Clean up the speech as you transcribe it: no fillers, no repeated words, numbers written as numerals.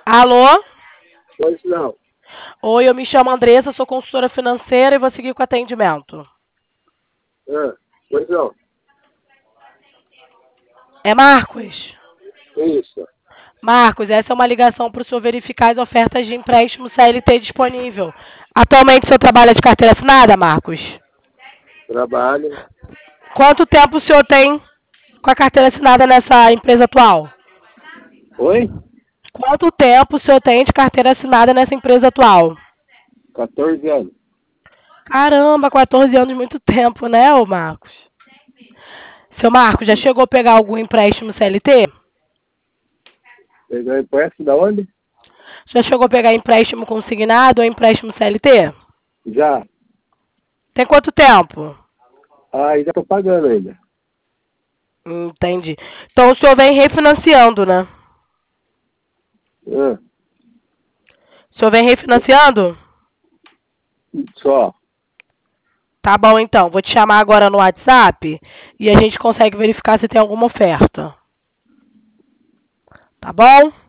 Alô? Pois não. Oi, eu me chamo Andressa, sou consultora financeira e vou seguir com o atendimento. Pois não. É Marcos? Isso. Marcos, essa é uma ligação para o senhor verificar as ofertas de empréstimo CLT disponível. Atualmente o senhor trabalha de carteira assinada, Marcos? Trabalho. Quanto tempo o senhor tem com a carteira assinada nessa empresa atual? Oi? Quanto tempo o senhor tem de carteira assinada nessa empresa atual? 14 anos. Caramba, 14 anos, muito tempo, né, ô Marcos? Seu Marcos, já chegou a pegar algum empréstimo CLT? Pegou empréstimo da onde? Já chegou a pegar empréstimo consignado ou empréstimo CLT? Já. Tem quanto tempo? Ainda tô pagando ainda. Entendi. Então o senhor vem refinanciando, né? Ah, O senhor vem refinanciando? só. Tá bom, então. Vou te chamar agora no WhatsApp e a gente consegue verificar se tem alguma oferta. Tá bom?